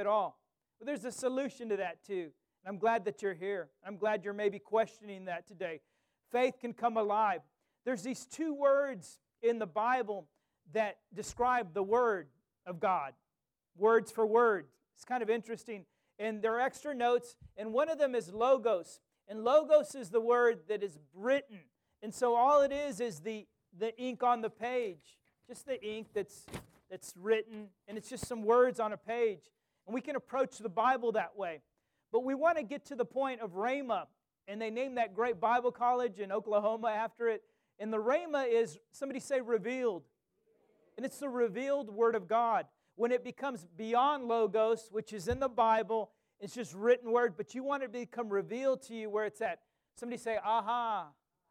at all. But there's a solution to that too. And I'm glad that you're here. I'm glad you're maybe questioning that today. Faith can come alive. There's these two words in the Bible that describe the Word of God. Words for word. It's kind of interesting. And there are extra notes, and one of them is logos. And logos is the word that is written. And so all it is the ink on the page. Just the ink that's written, and it's just some words on a page. And we can approach the Bible that way. But we want to get to the point of Rhema, and they named that great Bible college in Oklahoma after it. And the Rhema is, somebody say revealed. And it's the revealed Word of God. When it becomes beyond logos, which is in the Bible, it's just written word, but you want it to become revealed to you where it's at. Somebody say, aha.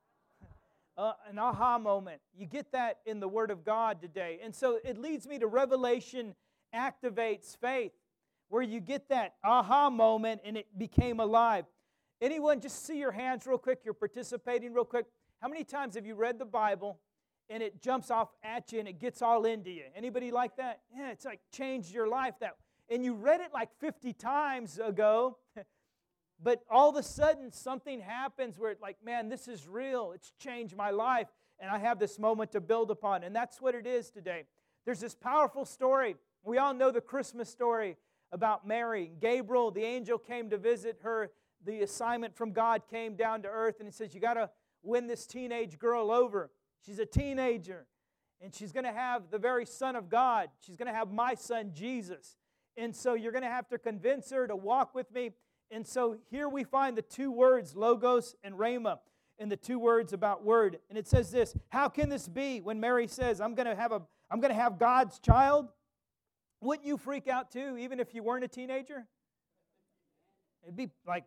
An aha moment. You get that in the Word of God today. And so it leads me to Revelation activates faith, where you get that aha moment and it became alive. Anyone, just see your hands real quick. You're participating real quick. How many times have you read the Bible and it jumps off at you and it gets all into you? Anybody like that? Yeah, it's like changed your life. And you read it like 50 times ago, but all of a sudden something happens where it's like, man, this is real. It's changed my life, and I have this moment to build upon. And that's what it is today. There's this powerful story. We all know the Christmas story about Mary. Gabriel, the angel, came to visit her. The assignment from God came down to earth, and he says, you got to win this teenage girl over. She's a teenager, and she's going to have the very Son of God. She's going to have my son, Jesus. And so you're going to have to convince her to walk with me. And so here we find the two words, logos and rhema, and the two words about word. And it says this, how can this be when Mary says, I'm going to have God's child? Wouldn't you freak out too, even if you weren't a teenager? It'd be like,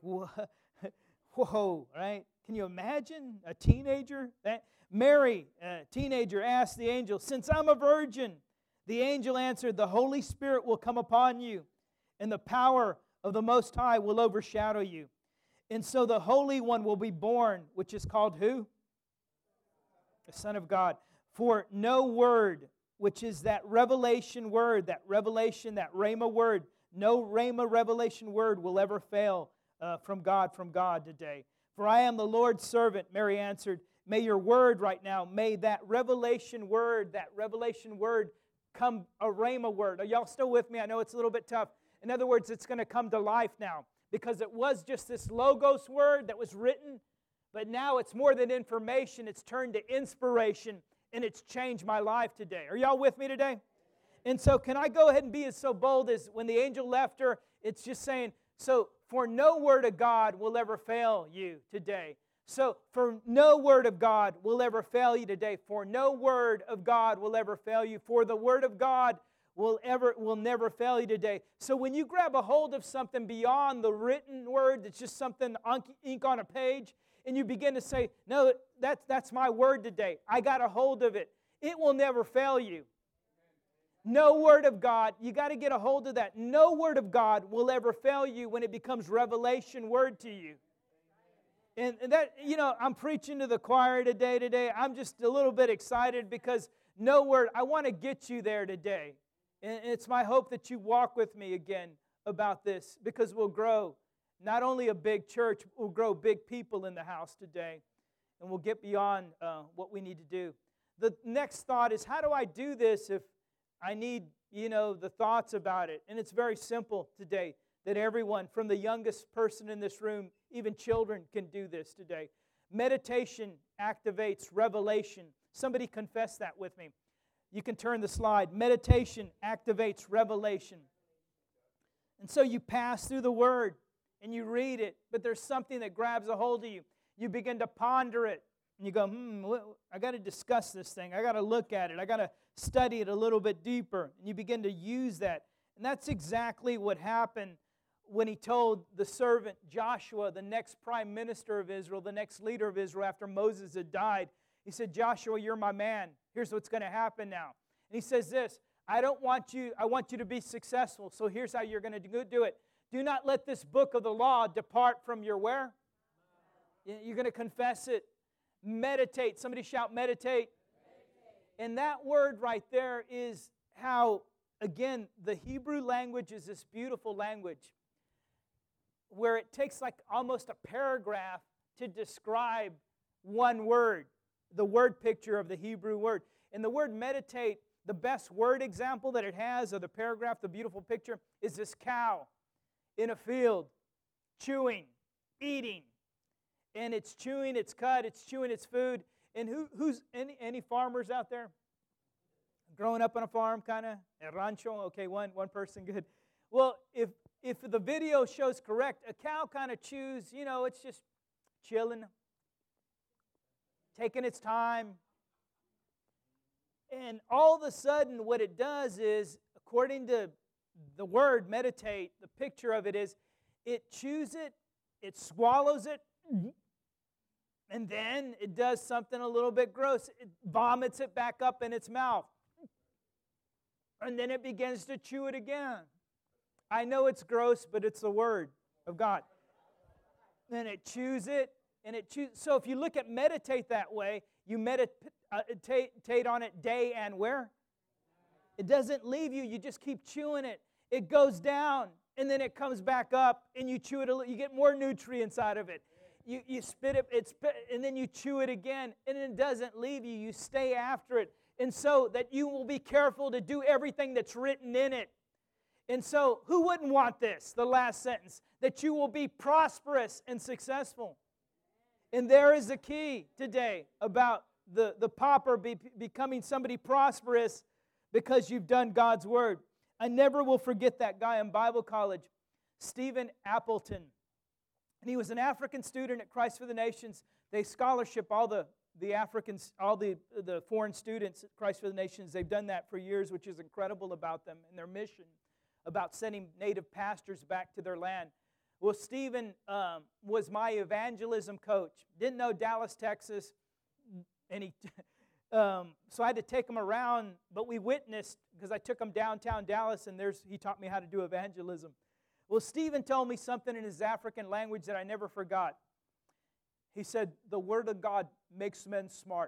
whoa, right? Can you imagine a teenager? Mary, a teenager, asked the angel, since I'm a virgin, the angel answered, the Holy Spirit will come upon you, and the power of the Most High will overshadow you. And so the Holy One will be born, which is called who? The Son of God. For no word, which is that revelation word, that revelation, that rhema word, no rhema revelation word will ever fail from God today. For I am the Lord's servant, Mary answered. May your word right now, may that revelation word come a rhema word. Are y'all still with me? I know it's a little bit tough. In other words, it's going to come to life now, because it was just this logos word that was written, but now it's more than information. It's turned to inspiration, and it's changed my life today. Are y'all with me today? And so can I go ahead and be so bold as when the angel left her, it's just saying, so for no word of God will ever fail you today. So for no word of God will ever fail you today. For no word of God will ever fail you. For the word of God will never fail you today. So when you grab a hold of something beyond the written word, it's just something ink on a page, and you begin to say, no, that's my word today. I got a hold of it. It will never fail you. No word of God, you got to get a hold of that. No word of God will ever fail you when it becomes revelation word to you. And that, I'm preaching to the choir today. I'm just a little bit excited because no word, I want to get you there today. And it's my hope that you walk with me again about this, because we'll grow not only a big church, we'll grow big people in the house today. And we'll get beyond what we need to do. The next thought is, how do I do this if I need, the thoughts about it? And it's very simple today, that everyone, from the youngest person in this room, even children, can do this today. Meditation activates revelation. Somebody confess that with me. You can turn the slide. Meditation activates revelation. And so you pass through the Word and you read it, but there's something that grabs a hold of you. You begin to ponder it. And you go, I got to discuss this thing. I got to look at it. I got to study it a little bit deeper. And you begin to use that. And that's exactly what happened when he told the servant Joshua, the next prime minister of Israel, the next leader of Israel after Moses had died. He said, Joshua, you're my man. Here's what's going to happen now. And he says this, I want you to be successful. So here's how you're going to do it. Do not let this book of the law depart from your where? You're going to confess it. Meditate. Somebody shout meditate. And that word right there is how again, the Hebrew language is this beautiful language where it takes like almost a paragraph to describe one word, the word picture of the Hebrew word. And the word meditate, the best word example that it has of the paragraph, the beautiful picture, is this cow in a field, chewing, eating. And it's chewing its cud, it's chewing its food. And who's any farmers out there? Growing up on a farm, kind of? A rancho? Okay, one person, good. Well, if the video shows correct, a cow kind of chews, it's just chilling, taking its time. And all of a sudden, what it does is, according to the word meditate, the picture of it is, it chews it, it swallows it, and then it does something a little bit gross. It vomits it back up in its mouth. And then it begins to chew it again. I know it's gross, but it's the Word of God. Then it chews it, and it chews. So if you look at meditate that way, you meditate on it day and where? It doesn't leave you. You just keep chewing it. It goes down, and then it comes back up, and you chew it a little. You get more nutrients out of it. You spit it, and then you chew it again, and it doesn't leave you. You stay after it. And so that you will be careful to do everything that's written in it. And so, who wouldn't want this? The last sentence. That you will be prosperous and successful. And there is a key today about the pauper becoming somebody prosperous because you've done God's Word. I never will forget that guy in Bible college, Stephen Appleton. And he was an African student at Christ for the Nations. They scholarship all the Africans, all the foreign students at Christ for the Nations. They've done that for years, which is incredible about them and their mission about sending native pastors back to their land. Well, Stephen was my evangelism coach. Didn't know Dallas, Texas, and so I had to take him around, but we witnessed, because I took him downtown Dallas, and he taught me how to do evangelism. Well, Stephen told me something in his African language that I never forgot. He said, the Word of God makes men smart.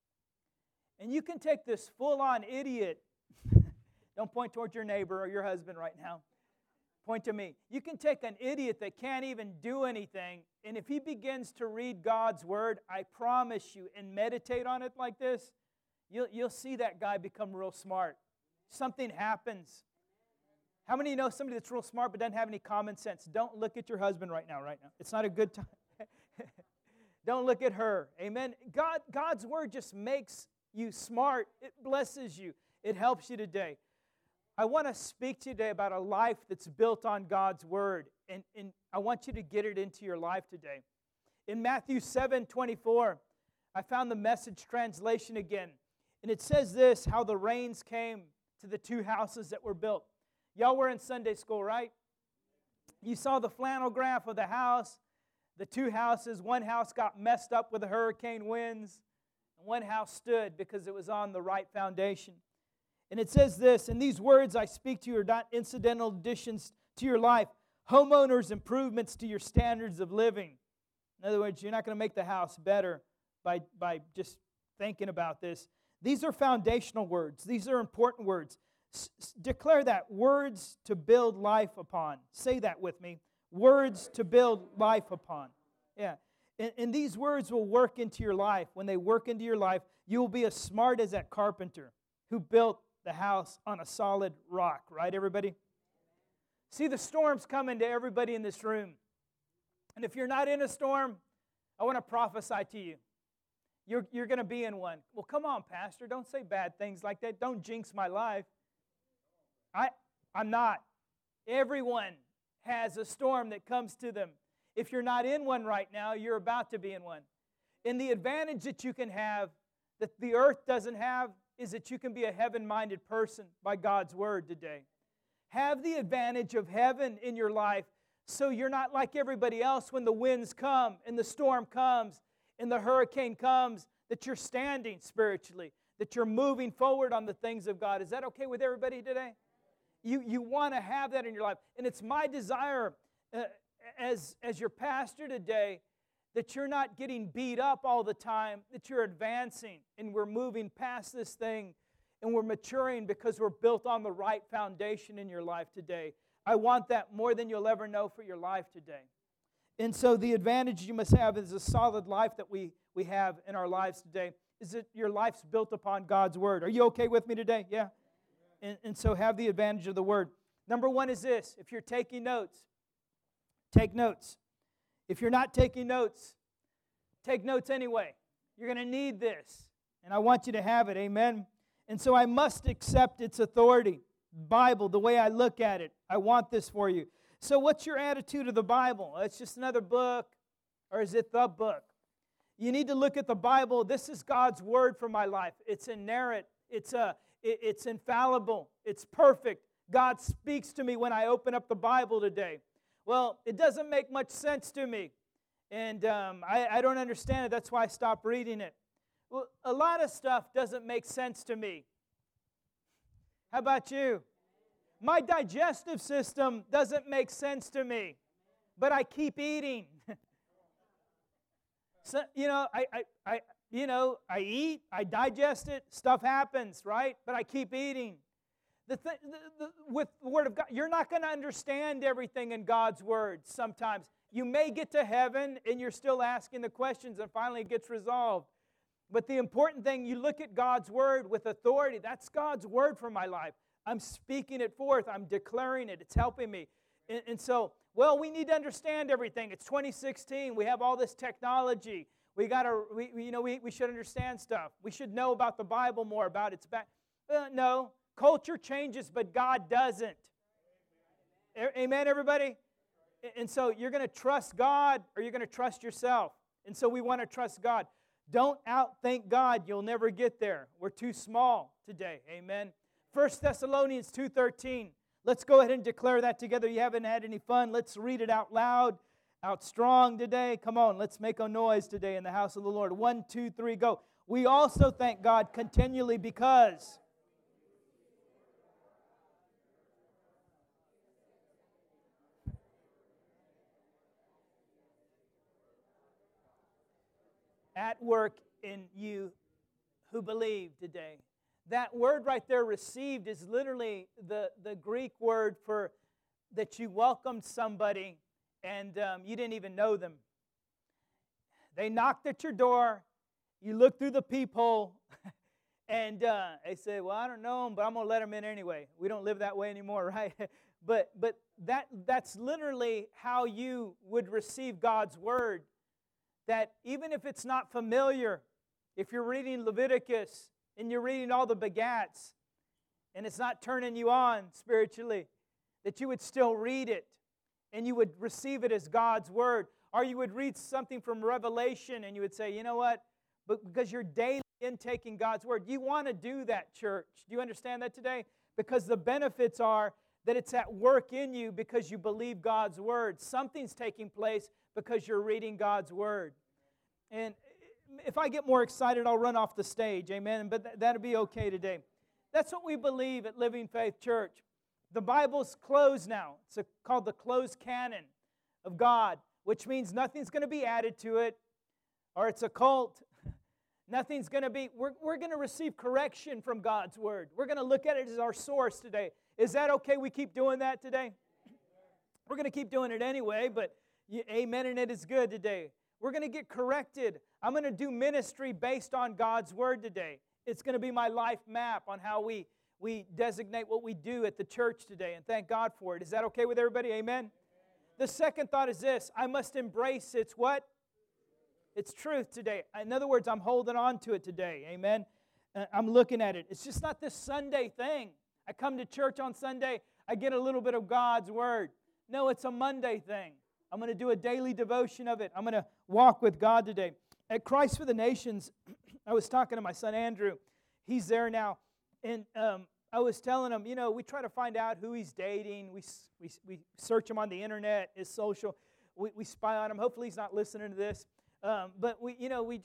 And you can take this full-on idiot. Don't point towards your neighbor or your husband right now. Point to me. You can take an idiot that can't even do anything, and if he begins to read God's Word, I promise you, and meditate on it like this, you'll see that guy become real smart. Something happens. How many of you know somebody that's real smart but doesn't have any common sense? Don't look at your husband right now. It's not a good time. Don't look at her. Amen. God's Word just makes you smart. It blesses you. It helps you today. I want to speak to you today about a life that's built on God's Word. And I want you to get it into your life today. In Matthew 7:24, I found the Message translation again. And it says this, how the rains came to the two houses that were built. Y'all were in Sunday school, right? You saw the flannel graph of the house. The two houses, one house got messed up with the hurricane winds, and one house stood because it was on the right foundation. And it says this, and these words I speak to you are not incidental additions to your life, homeowners' improvements to your standards of living. In other words, you're not going to make the house better by just thinking about this. These are foundational words. These are important words. Declare that, words to build life upon. Say that with me. Words to build life upon. Yeah. And these words will work into your life. When they work into your life, you will be as smart as that carpenter who built the house on a solid rock. Right, everybody? See, the storm's coming to everybody in this room. And if you're not in a storm, I want to prophesy to you. You're going to be in one. Well, come on, Pastor. Don't say bad things like that. Don't jinx my life. I'm not. Everyone has a storm that comes to them. If you're not in one right now, you're about to be in one. And the advantage that you can have, that the earth doesn't have, is that you can be a heaven-minded person by God's Word today. Have the advantage of heaven in your life so you're not like everybody else when the winds come and the storm comes and the hurricane comes, that you're standing spiritually, that you're moving forward on the things of God. Is that okay with everybody today? You want to have that in your life. And it's my desire as your pastor today that you're not getting beat up all the time, that you're advancing and we're moving past this thing and we're maturing because we're built on the right foundation in your life today. I want that more than you'll ever know for your life today. And so the advantage you must have is a solid life that we have in our lives today is that your life's built upon God's Word. Are you okay with me today? Yeah? And so have the advantage of the Word. Number one is this. If you're taking notes, take notes. If you're not taking notes, take notes anyway. You're going to need this. And I want you to have it. Amen? And so I must accept its authority. Bible, the way I look at it. I want this for you. So what's your attitude of the Bible? It's just another book, or is it the book? You need to look at the Bible. This is God's Word for my life. It's inerrant. It's infallible. It's perfect. God speaks to me when I open up the Bible today. Well, it doesn't make much sense to me, and I don't understand it. That's why I stopped reading it. Well, a lot of stuff doesn't make sense to me. How about you? My digestive system doesn't make sense to me, but I keep eating. So, I eat, I digest it, stuff happens, right? But I keep eating. With the Word of God, you're not going to understand everything in God's Word sometimes. You may get to heaven and you're still asking the questions and finally it gets resolved. But the important thing, you look at God's Word with authority. That's God's Word for my life. I'm speaking it forth. I'm declaring it. It's helping me. And so, we need to understand everything. It's 2016. We have all this technology. We should understand stuff. We should know about the Bible more, about its back. No, culture changes, but God doesn't. Amen, everybody? And so you're going to trust God or you're going to trust yourself. And so we want to trust God. Don't outthink God. You'll never get there. We're too small today. Amen. 1 Thessalonians 2:13. Let's go ahead and declare that together. You haven't had any fun. Let's read it out loud, out strong today. Come on, let's make a noise today in the house of the Lord. 1, 2, 3, go. We also thank God continually because at work in you who believe today. That word right there, received, is literally the Greek word for that you welcomed somebody and you didn't even know them. They knocked at your door, you look through the peephole, and they say, well, I don't know them, but I'm going to let them in anyway. We don't live that way anymore, right? But that's literally how you would receive God's word. That even if it's not familiar, if you're reading Leviticus and you're reading all the begats and it's not turning you on spiritually, that you would still read it and you would receive it as God's word. Or you would read something from Revelation and you would say, you know what? But because you're daily intaking God's word, you want to do that, church. Do you understand that today? Because the benefits are that it's at work in you because you believe God's word. Something's taking place because you're reading God's word. And if I get more excited, I'll run off the stage, amen? But that'll be okay today. That's what we believe at Living Faith Church. The Bible's closed now. It's called the closed canon of God, which means nothing's going to be added to it, or it's a cult. Nothing's going to be, we're going to receive correction from God's word. We're going to look at it as our source today. Is that okay we keep doing that today? We're going to keep doing it anyway, but amen, and it is good today. We're going to get corrected. I'm going to do ministry based on God's word today. It's going to be my life map on how we designate what we do at the church today, and thank God for it. Is that okay with everybody? Amen? The second thought is this. I must embrace its what? It's truth today. In other words, I'm holding on to it today. Amen? I'm looking at it. It's just not this Sunday thing. I come to church on Sunday, I get a little bit of God's word. No, it's a Monday thing. I'm going to do a daily devotion of it. I'm going to walk with God today. At Christ for the Nations, I was talking to my son Andrew. He's there now. And I was telling him, we try to find out who he's dating. We search him on the internet, his social. We spy on him. Hopefully he's not listening to this. But we're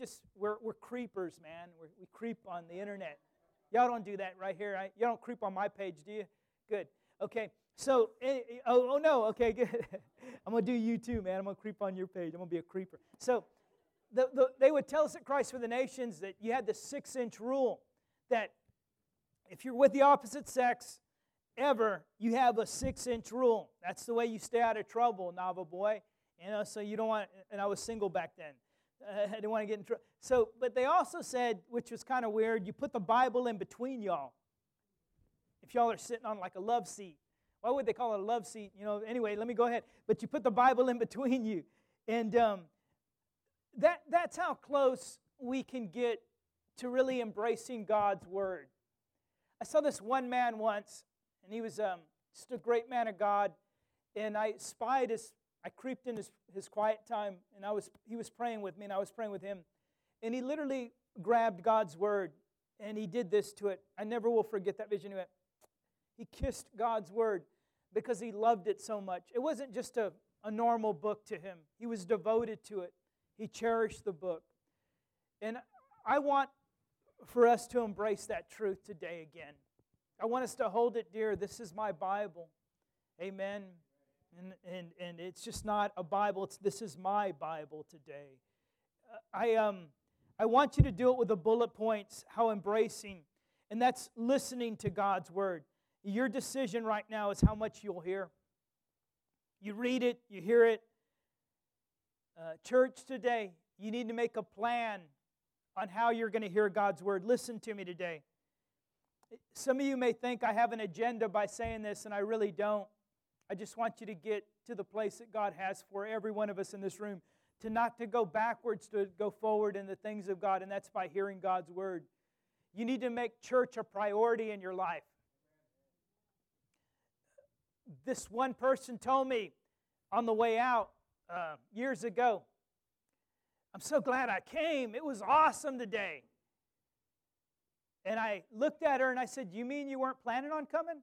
creepers, man. We creep on the internet. Y'all don't do that right here. Y'all don't creep on my page, do you? Good. Okay. So, no. Okay, good. I'm going to do you too, man. I'm going to creep on your page. I'm going to be a creeper. So, they would tell us at Christ for the Nations that you had the 6-inch rule, that if you're with the opposite sex ever, you have a 6-inch rule. That's the way you stay out of trouble, Nava boy. So you don't want, and I was single back then. I didn't want to get in trouble. So, but they also said, which was kind of weird, you put the Bible in between y'all. If y'all are sitting on like a love seat. Why would they call it a love seat? Anyway, let me go ahead. But you put the Bible in between you. And that's how close we can get to really embracing God's Word. I saw this one man once, and he was just a great man of God, and I creeped in his quiet time, and he was praying with me, and I was praying with him, and he literally grabbed God's Word, and he did this to it. I never will forget that vision. He kissed God's Word because he loved it so much. It wasn't just a normal book to him. He was devoted to it. He cherished the book. And I want for us to embrace that truth today again. I want us to hold it dear. This is my Bible. Amen. And it's just not a Bible. This is my Bible today. I want you to do it with the bullet points, how embracing. And that's listening to God's Word. Your decision right now is how much you'll hear. You read it, you hear it. Church today, you need to make a plan on how you're going to hear God's Word. Listen to me today. Some of you may think I have an agenda by saying this, and I really don't. I just want you to get to the place that God has for every one of us in this room, to not to go backwards, to go forward in the things of God, and that's by hearing God's Word. You need to make church a priority in your life. This one person told me on the way out years ago, I'm so glad I came. It was awesome today. And I looked at her and I said, you mean you weren't planning on coming?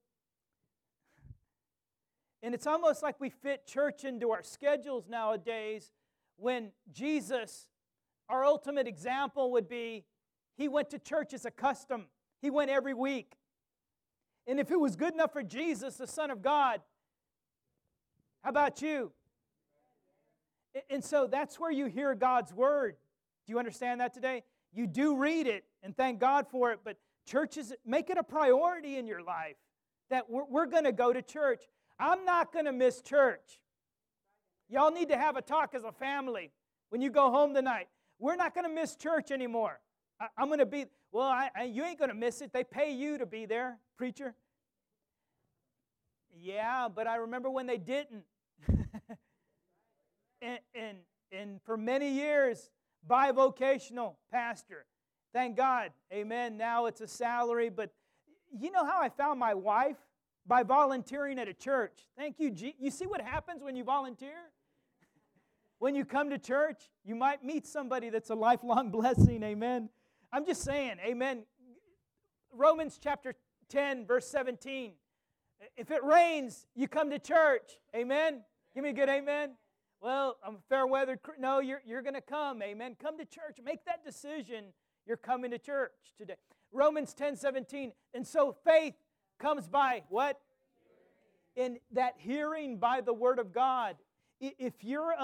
And it's almost like we fit church into our schedules nowadays, when Jesus, our ultimate example would be, he went to church as a custom. He went every week. And if it was good enough for Jesus, the Son of God, how about you? And so that's where you hear God's Word. Do you understand that today? You do read it, and thank God for it, but churches, make it a priority in your life that we're going to go to church. I'm not going to miss church. Y'all need to have a talk as a family when you go home tonight. We're not going to miss church anymore. I'm going to be, you ain't going to miss it. They pay you to be there, preacher. Yeah, but I remember when they didn't. and for many years, bivocational pastor. Thank God. Amen. Now it's a salary. But you know how I found my wife? By volunteering at a church. Thank you. You see what happens when you volunteer? When you come to church, you might meet somebody that's a lifelong blessing. Amen. I'm just saying. Amen. Romans chapter 10, verse 17. If it rains, you come to church. Amen. Give me a good amen. Well, I'm fair weather. No, you're going to come. Amen. Come to church. Make that decision. You're coming to church today. Romans 10:17. And so faith comes by what? In that hearing by the Word of God. If you're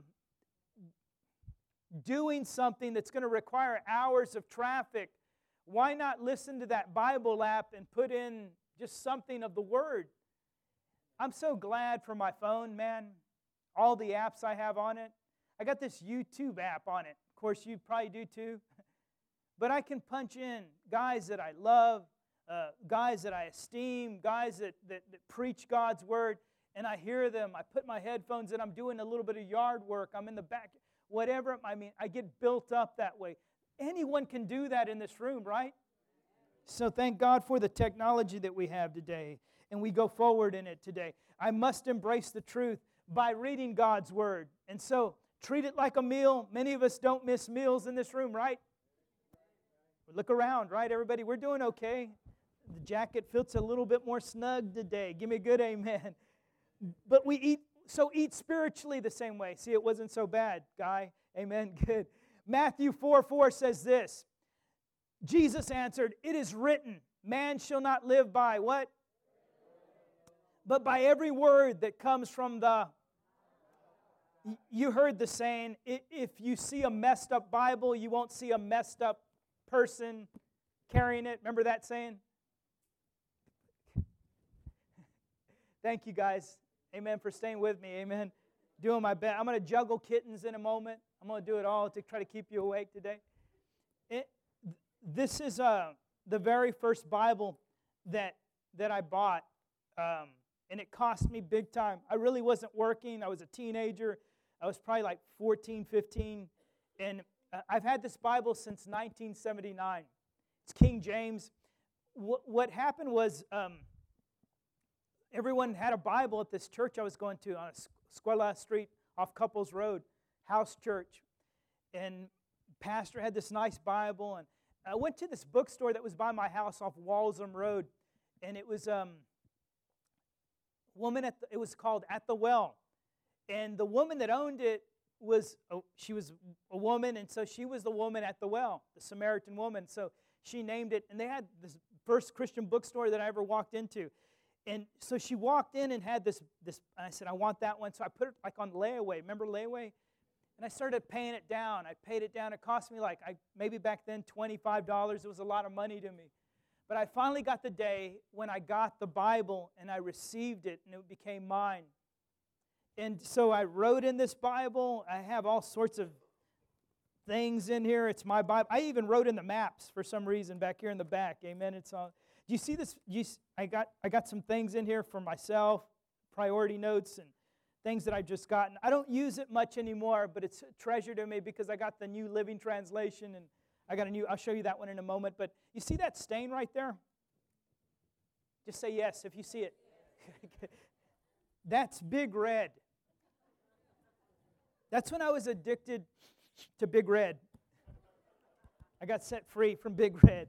doing something that's going to require hours of traffic, why not listen to that Bible app and put in just something of the Word? I'm so glad for my phone, man. All the apps I have on it. I got this YouTube app on it. Of course, you probably do too. But I can punch in guys that I love, guys that I esteem, guys that preach God's Word, and I hear them. I put my headphones in. I'm doing a little bit of yard work. I'm in the back. Whatever. I get built up that way. Anyone can do that in this room, right? So thank God for the technology that we have today, and we go forward in it today. I must embrace the truth by reading God's Word. And so treat it like a meal. Many of us don't miss meals in this room, right? Look around, right, everybody? We're doing okay. The jacket fits a little bit more snug today. Give me a good amen. But we eat spiritually the same way. See, it wasn't so bad, guy. Amen. Good. Matthew 4:4 says this. Jesus answered, "It is written, man shall not live by" what? "But by every word that comes from the..." You heard the saying, if you see a messed up Bible, you won't see a messed up person carrying it. Remember that saying? Thank you, guys. Amen, for staying with me. Amen. Doing my best. I'm going to juggle kittens in a moment. I'm going to do it all to try to keep you awake today. This is the very first Bible that I bought, and it cost me big time. I really wasn't working. I was a teenager. I was probably like 14, 15, and I've had this Bible since 1979. It's King James. What happened was everyone had a Bible at this church I was going to on Escuela Street off Couples Road, house church. And pastor had this nice Bible. And I went to this bookstore that was by my house off Walsham Road. And it was it was called At the Well. And the woman that owned it she was a woman, and so she was the woman at the well, the Samaritan woman. So she named it, and they had this first Christian bookstore that I ever walked into. And so she walked in and had this, and I said, I want that one. So I put it like on layaway. Remember layaway? And I started paying it down. I paid it down. It cost me like, maybe back then, $25. It was a lot of money to me. But I finally got the day when I got the Bible and I received it and it became mine. And so I wrote in this Bible. I have all sorts of things in here. It's my Bible. I even wrote in the maps for some reason back here in the back. Amen. It's all. Do you see this? I got some things in here for myself, priority notes and things that I've just gotten. I don't use it much anymore, but it's a treasure to me because I got the New Living Translation, and I got I'll show you that one in a moment. But you see that stain right there? Just say yes if you see it. That's Big Red. That's when I was addicted to Big Red. I got set free from Big Red.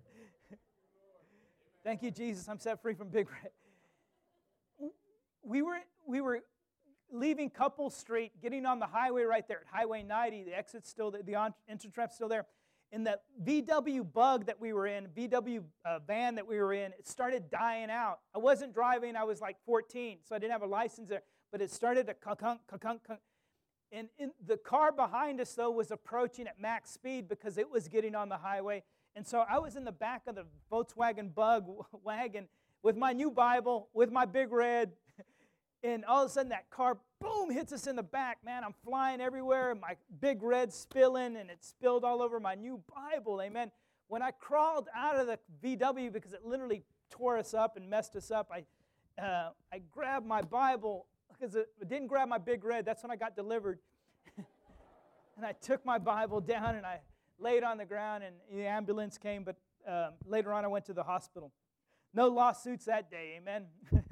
Thank you, Jesus. I'm set free from Big Red. We were leaving Couple Street, getting on the highway right there at Highway 90. The exit's still there, the entrance ramp's still there. And the VW Bug that we were in, VW van that we were in, it started dying out. I wasn't driving. I was like 14, so I didn't have a license there. But it started to kunk. And the car behind us, though, was approaching at max speed because it was getting on the highway. And so I was in the back of the Volkswagen Bug wagon with my new Bible, with my Big Red, and all of a sudden that car, boom, hits us in the back. Man, I'm flying everywhere, my Big Red's spilling, and it spilled all over my new Bible, amen. When I crawled out of the VW, because it literally tore us up and messed us up, I grabbed my Bible, because it didn't grab my Big Red. That's when I got delivered. And I took my Bible down, and I laid on the ground, and the ambulance came, but later on I went to the hospital. No lawsuits that day, amen.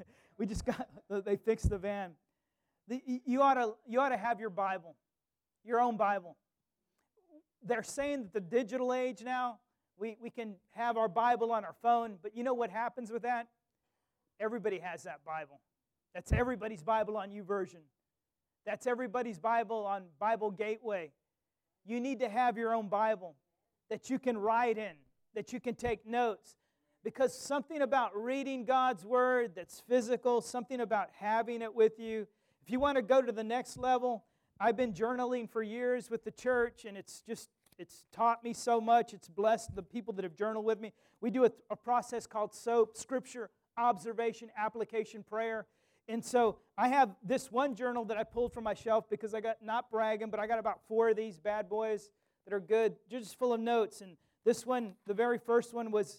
They fixed the van. You ought to have your Bible, your own Bible. They're saying that the digital age now, we can have our Bible on our phone, but you know what happens with that? Everybody has that Bible. That's everybody's Bible on YouVersion. That's everybody's Bible on Bible Gateway. You need to have your own Bible that you can write in, that you can take notes. Because something about reading God's Word that's physical, something about having it with you. If you want to go to the next level, I've been journaling for years with the church, and it's taught me so much. It's blessed the people that have journaled with me. We do a process called SOAP, Scripture, Observation, Application, Prayer. And so I have this one journal that I pulled from my shelf because I got, not bragging, but I got about 4 of these bad boys that are good. They're just full of notes. And this one, the very first one was,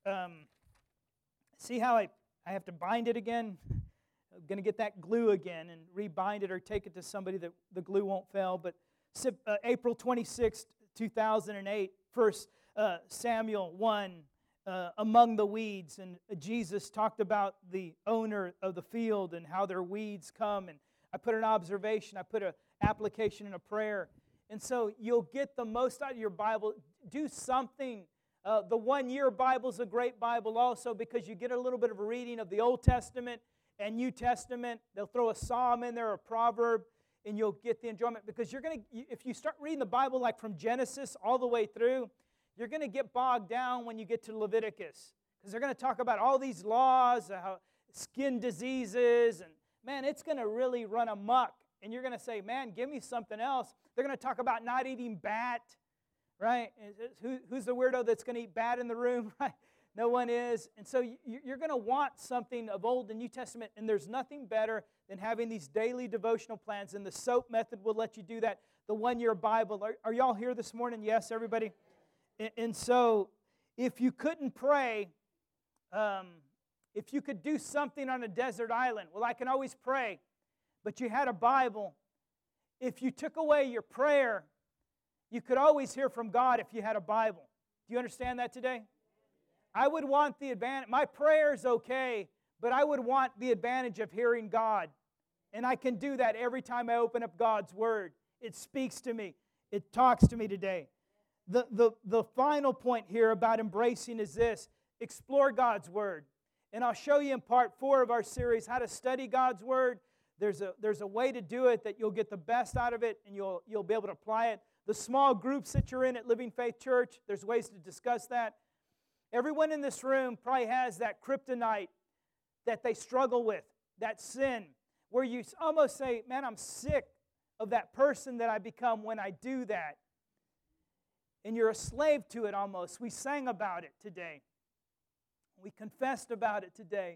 see how I have to bind it again? I'm going to get that glue again and rebind it or take it to somebody that the glue won't fail. But April 26th, 2008, 1 Samuel 1, among the weeds, and Jesus talked about the owner of the field and how their weeds come, and I put an observation, I put an application and a prayer, and so you'll get the most out of your Bible. Do something. The one-year Bible is a great Bible also because you get a little bit of a reading of the Old Testament and New Testament. They'll throw a psalm in there, a proverb, and you'll get the enjoyment because if you start reading the Bible like from Genesis all the way through, you're going to get bogged down when you get to Leviticus because they're going to talk about all these laws, how skin diseases, and man, it's going to really run amok. And you're going to say, man, give me something else. They're going to talk about not eating bat, right? Who's the weirdo that's going to eat bat in the room, right? No one is. And so you're going to want something of Old and New Testament, and there's nothing better than having these daily devotional plans, and the SOAP method will let you do that, the one-year Bible. Are y'all here this morning? Yes, everybody? And so if you couldn't pray, if you could do something on a desert island, well, I can always pray, but you had a Bible. If you took away your prayer, you could always hear from God if you had a Bible. Do you understand that today? I would want the advantage. My prayer is okay, but I would want the advantage of hearing God. And I can do that every time I open up God's Word. It speaks to me. It talks to me today. The final point here about embracing is this: explore God's Word. And I'll show you in part 4 of our series how to study God's Word. There's a way to do it that you'll get the best out of it, and you'll be able to apply it. The small groups that you're in at Living Faith Church, there's ways to discuss that. Everyone in this room probably has that kryptonite that they struggle with, that sin, where you almost say, man, I'm sick of that person that I become when I do that. And you're a slave to it almost. We sang about it today. We confessed about it today.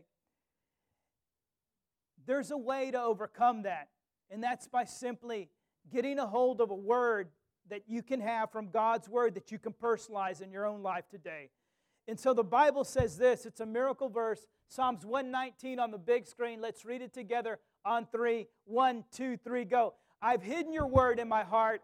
There's a way to overcome that, and that's by simply getting a hold of a word that you can have from God's Word that you can personalize in your own life today. And so the Bible says this. It's a miracle verse. Psalms 119 on the big screen. Let's read it together on 3. 1, 2, 3, go. I've hidden your word in my heart.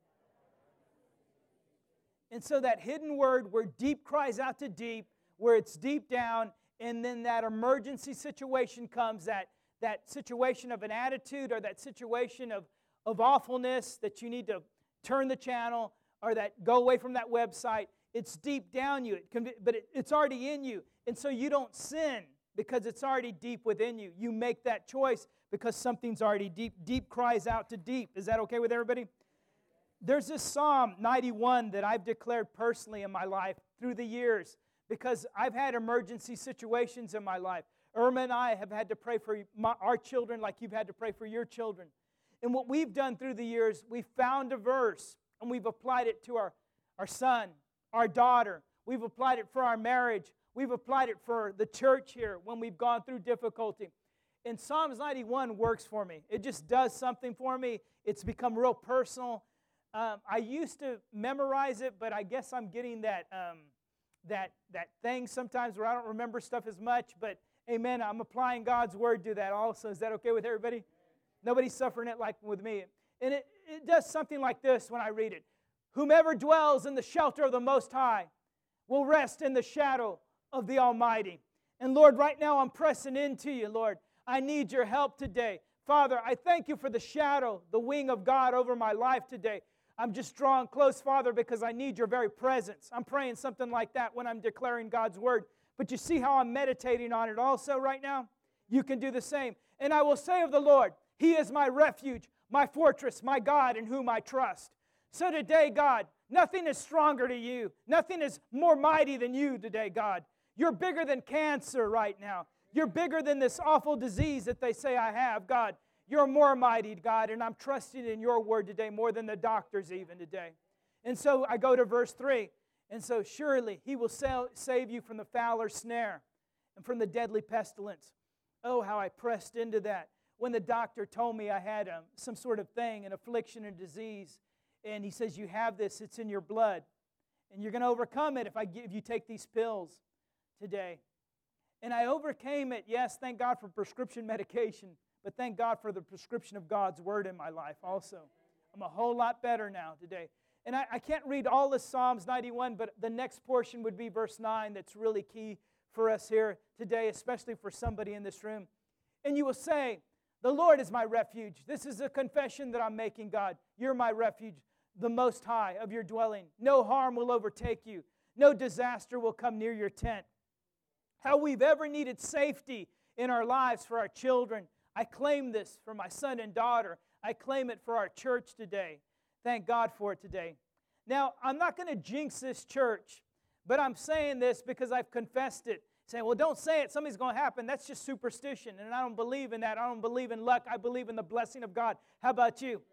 And so that hidden word where deep cries out to deep, where it's deep down, and then that emergency situation comes, that situation of an attitude or that situation of awfulness that you need to turn the channel or that go away from that website. It's deep down you, but it's already in you. And so you don't sin because it's already deep within you. You make that choice because something's already deep. Deep cries out to deep. Is that okay with everybody? There's this Psalm 91 that I've declared personally in my life through the years because I've had emergency situations in my life. Irma and I have had to pray for our children like you've had to pray for your children. And what we've done through the years, we've found a verse and we've applied it to our son, our daughter. We've applied it for our marriage. We've applied it for the church here when we've gone through difficulty. And Psalms 91 works for me. It just does something for me. It's become real personal. I used to memorize it, but I guess I'm getting that thing sometimes where I don't remember stuff as much. But amen, I'm applying God's Word to that also. Is that okay with everybody? Nobody's suffering it like with me. And it does something like this when I read it. Whomever dwells in the shelter of the Most High will rest in the shadow of the Almighty. And Lord, right now I'm pressing into you, Lord. I need your help today. Father, I thank you for the shadow, the wing of God over my life today. I'm just drawing close, Father, because I need your very presence. I'm praying something like that when I'm declaring God's Word. But you see how I'm meditating on it also right now? You can do the same. And I will say of the Lord, He is my refuge, my fortress, my God in whom I trust. So today, God, nothing is stronger to you. Nothing is more mighty than you today, God. You're bigger than cancer right now. You're bigger than this awful disease that they say I have, God. You're more mighty, God, and I'm trusting in your word today more than the doctors even today. And so I go to verse 3. And so surely he will save you from the fowler's snare and from the deadly pestilence. Oh, how I pressed into that. When the doctor told me I had some sort of thing, an affliction or disease, and he says, you have this, it's in your blood. And you're going to overcome it if you take these pills today. And I overcame it, yes, thank God for prescription medication, but thank God for the prescription of God's Word in my life also. I'm a whole lot better now today. And I can't read all of Psalms 91, but the next portion would be verse 9 that's really key for us here today, especially for somebody in this room. And you will say, the Lord is my refuge. This is a confession that I'm making, God. You're my refuge, the Most High of your dwelling. No harm will overtake you. No disaster will come near your tent. How we've ever needed safety in our lives for our children. I claim this for my son and daughter. I claim it for our church today. Thank God for it today. Now, I'm not going to jinx this church, but I'm saying this because I've confessed it. Saying, well, don't say it. Something's going to happen. That's just superstition, and I don't believe in that. I don't believe in luck. I believe in the blessing of God. How about you?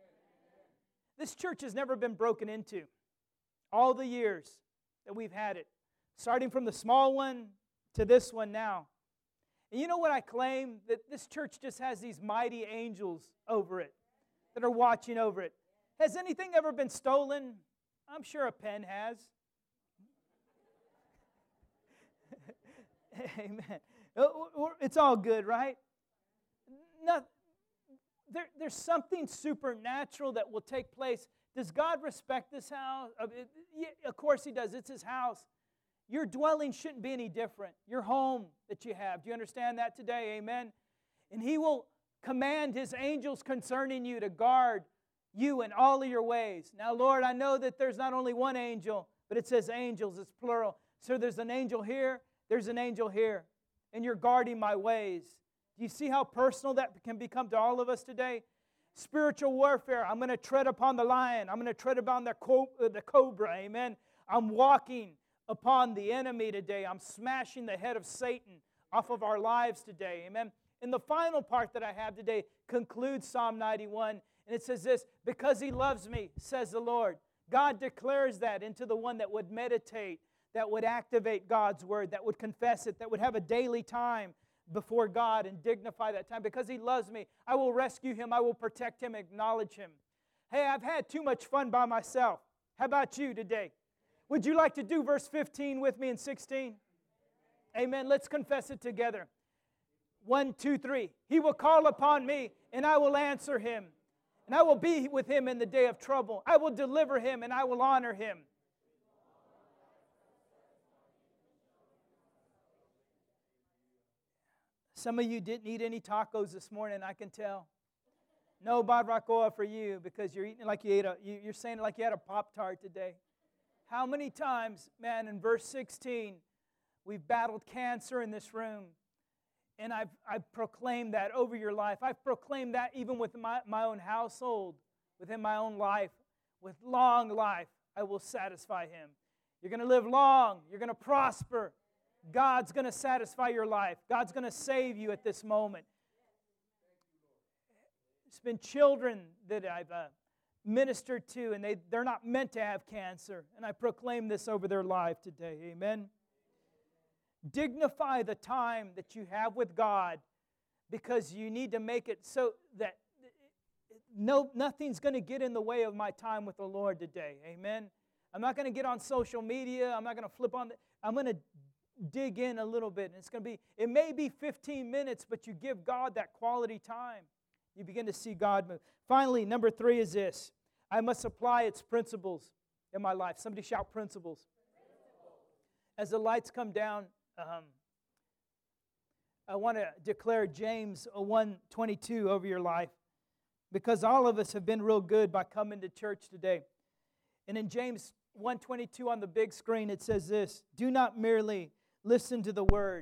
This church has never been broken into. All the years that we've had it. starting from the small one to this one now. And you know what I claim? That this church just has these mighty angels over it that are watching over it. Has anything ever been stolen? I'm sure a pen has. Amen. It's all good, right? There's something supernatural that will take place. Does God respect this house? Of course He does. It's His house. Your dwelling shouldn't be any different. Your home that you have. Do you understand that today? Amen. And He will command His angels concerning you to guard you in all of your ways. Now, Lord, I know that there's not only one angel, but it says angels. It's plural. So there's an angel here. There's an angel here. And you're guarding my ways. Do you see how personal that can become to all of us today? Spiritual warfare. I'm going to tread upon the lion. I'm going to tread upon the cobra. Amen. I'm walking upon the enemy today. I'm smashing the head of Satan off of our lives today. Amen. And the final part that I have today concludes Psalm 91. And it says this, because He loves me, says the Lord. God declares that into the one that would meditate, that would activate God's Word, that would confess it, that would have a daily time before God and dignify that time. Because He loves me, I will rescue him, I will protect him, acknowledge him. Hey, I've had too much fun by myself. How about you today? Would you like to do verse 15 with me and 16? Amen. Let's confess it together. 1, 2, 3. He will call upon me, and I will answer him. And I will be with him in the day of trouble. I will deliver him, and I will honor him. Some of you didn't eat any tacos this morning, I can tell. No barbacoa for you because you're eating like you're saying it like you had a Pop-Tart today. How many times, man, in verse 16, we've battled cancer in this room. And I've proclaimed that over your life. I've proclaimed that even with my own household, within my own life. With long life, I will satisfy him. You're going to live long. You're going to prosper. God's going to satisfy your life. God's going to save you at this moment. It's been children that I've ministered to, and they're not meant to have cancer. And I proclaim this over their life today. Amen. Dignify the time that you have with God, because you need to make it so that nothing's going to get in the way of my time with the Lord today. Amen. I'm not going to get on social media. I'm not going to flip on. I'm going to dig in a little bit. And it may be 15 minutes, but you give God that quality time. You begin to see God move. Finally, number 3 is this. I must apply its principles in my life. Somebody shout principles. As the lights come down, I want to declare James 1:22 over your life, because all of us have been real good by coming to church today. And in James 1:22 on the big screen, it says this: do not merely listen to the word,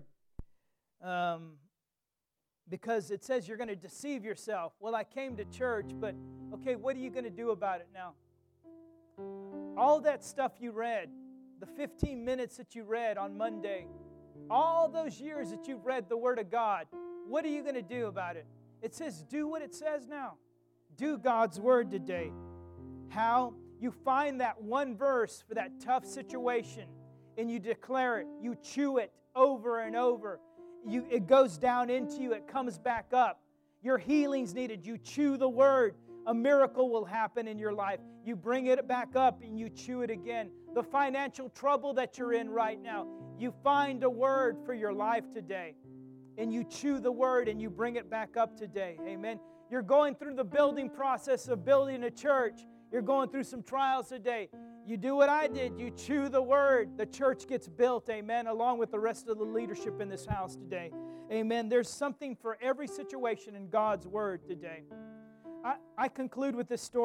because it says you're going to deceive yourself. Well, I came to church, but okay, what are you going to do about it now? All that stuff you read, the 15 minutes that you read on Monday, all those years that you've read the Word of God, what are you going to do about it? It says do what it says now. Do God's Word today. How? You find that one verse for that tough situation, and you declare it. You chew it over and over. It goes down into you. It comes back up. Your healing's needed. You chew the Word. A miracle will happen in your life. You bring it back up and you chew it again. The financial trouble that you're in right now, you find a word for your life today. And you chew the word and you bring it back up today. Amen. You're going through the building process of building a church. You're going through some trials today. You do what I did. You chew the word. The church gets built. Amen. Along with the rest of the leadership in this house today. Amen. There's something for every situation in God's word today. I conclude with this story.